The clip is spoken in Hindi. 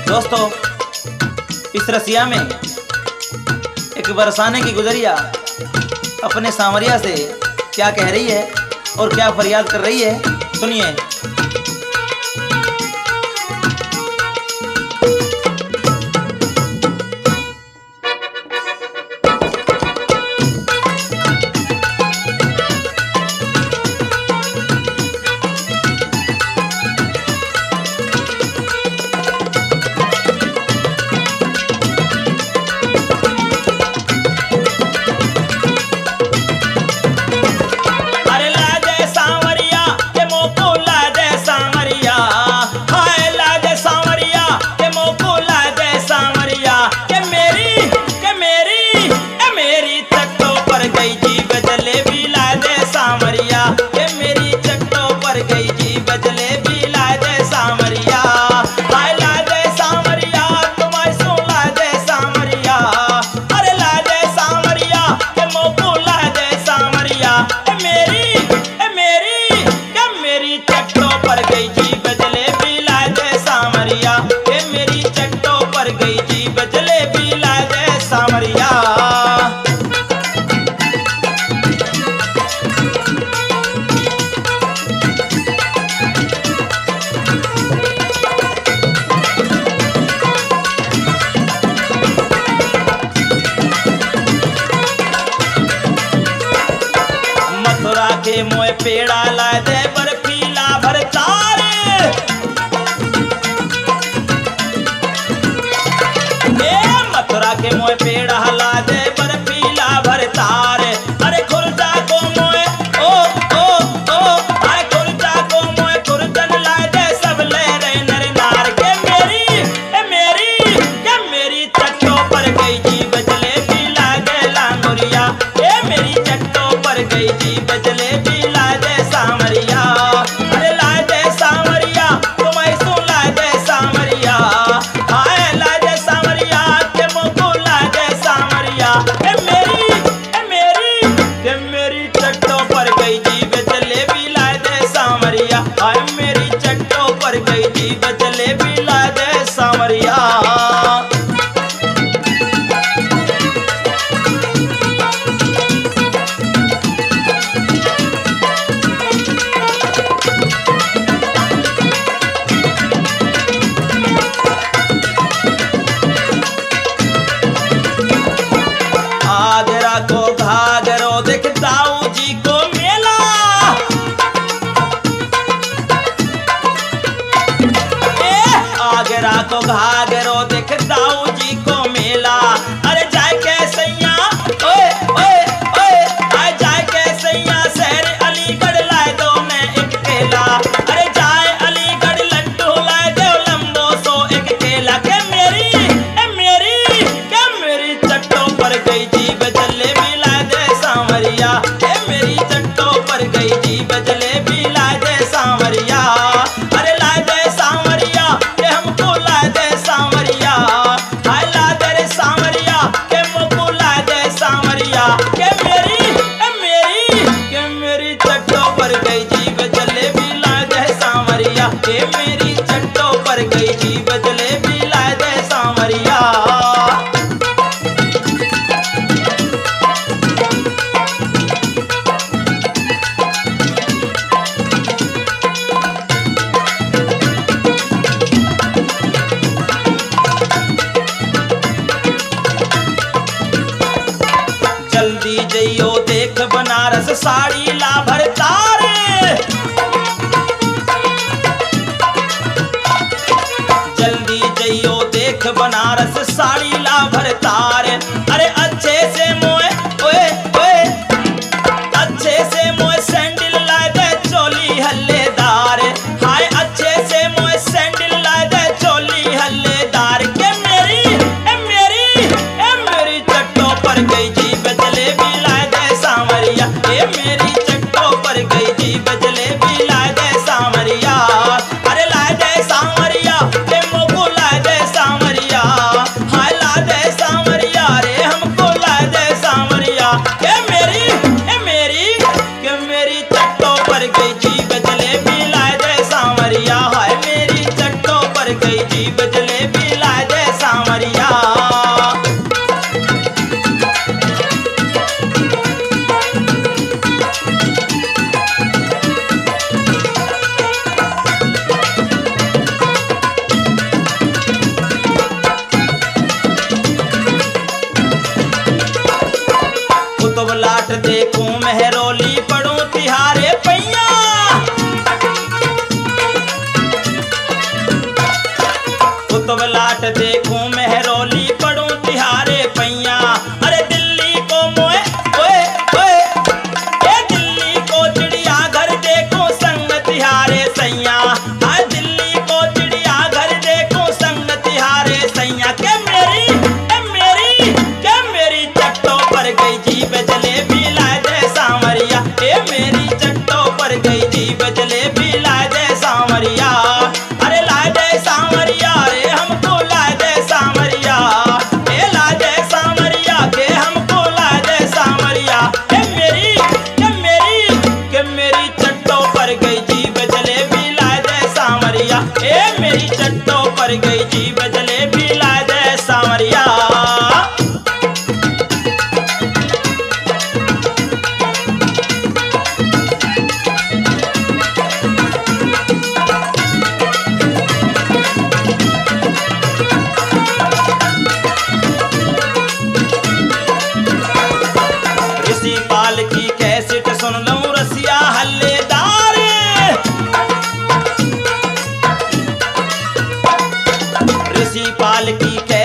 दोस्तों, इस रसिया में एक बरसाने की गुजरिया अपने सांवरिया से क्या कह रही है और क्या फरियाद कर रही है, सुनिए। मोए पेड़ा ला दे बर्फीला भरतार, मथुरा के मोए पेड़ा ला दे बर्फीला भरतार। अरे खुर्जा को मोए ओ ओ ओ आए खुर्जा को मोए खुर्जन ला दे सब ले रे नर नार के मेरी चट्टों पर गई जी बजले भी ला दे लांगुरिया, मेरी चट्टों पर गई जी बजले तो घाघरो देख दाऊ जी को मेला। अरे जाए के सैया ओए ओए ओए आए जाए के सैया शहर अलीगढ़ लाए दो मैं एक केला। अरे जाए अलीगढ़ लड्डू लाए दो लंबो सो एक केला के मेरी चट्टों पर गई जी बजले भी लाए दे सांवरिया, मेरी चट्टों पर गई जी बजले भी लाए दे सांवरिया। अरे लाए दे सांवरिया के हमको लाए दे सांवरिया, हाय ला दे रे सांवरिया के मुझको लाए दे सांवरिया के मेरी चट्टों पर गई जी बजले भी लाए दे सांवरिया, के मेरी चट्टों पर गई जी बजले भी लाए दे सांवरिया। जल्दी जइयो देख बनारस साड़ी ला भरतार, जल्दी जइयो देख बनारस साड़ी ला भरतार। अरे अच्छे से मोए ओए ओए अच्छे से मोए सैंडल ला दे चोली हल्लेदार, हाय अच्छे से मोए सैंडल ला दे चोली हल्लेदार के मेरी चट्टों पर गई जी बजले भी लाए दे सांवरिया, मेरी चट्टों पर गई जी बजले भी लाए दे सांवरिया। अरे लाए दे सांवरिया के मोको लाए दे सांवरिया, हाय ला दे सांवरिया रे हमको लाए दे सांवरिया के मेरी चट्टों पर गई जी बजले भी लाए दे सांवरिया, हाय मेरी चट्टों पर गई जी बजले भी पर गई जीभ जलेबी ला दे सांवरिया। ऋषि पाल की कैसेट सुन लूं रसिया हल्लेदार। ऋषि पाल की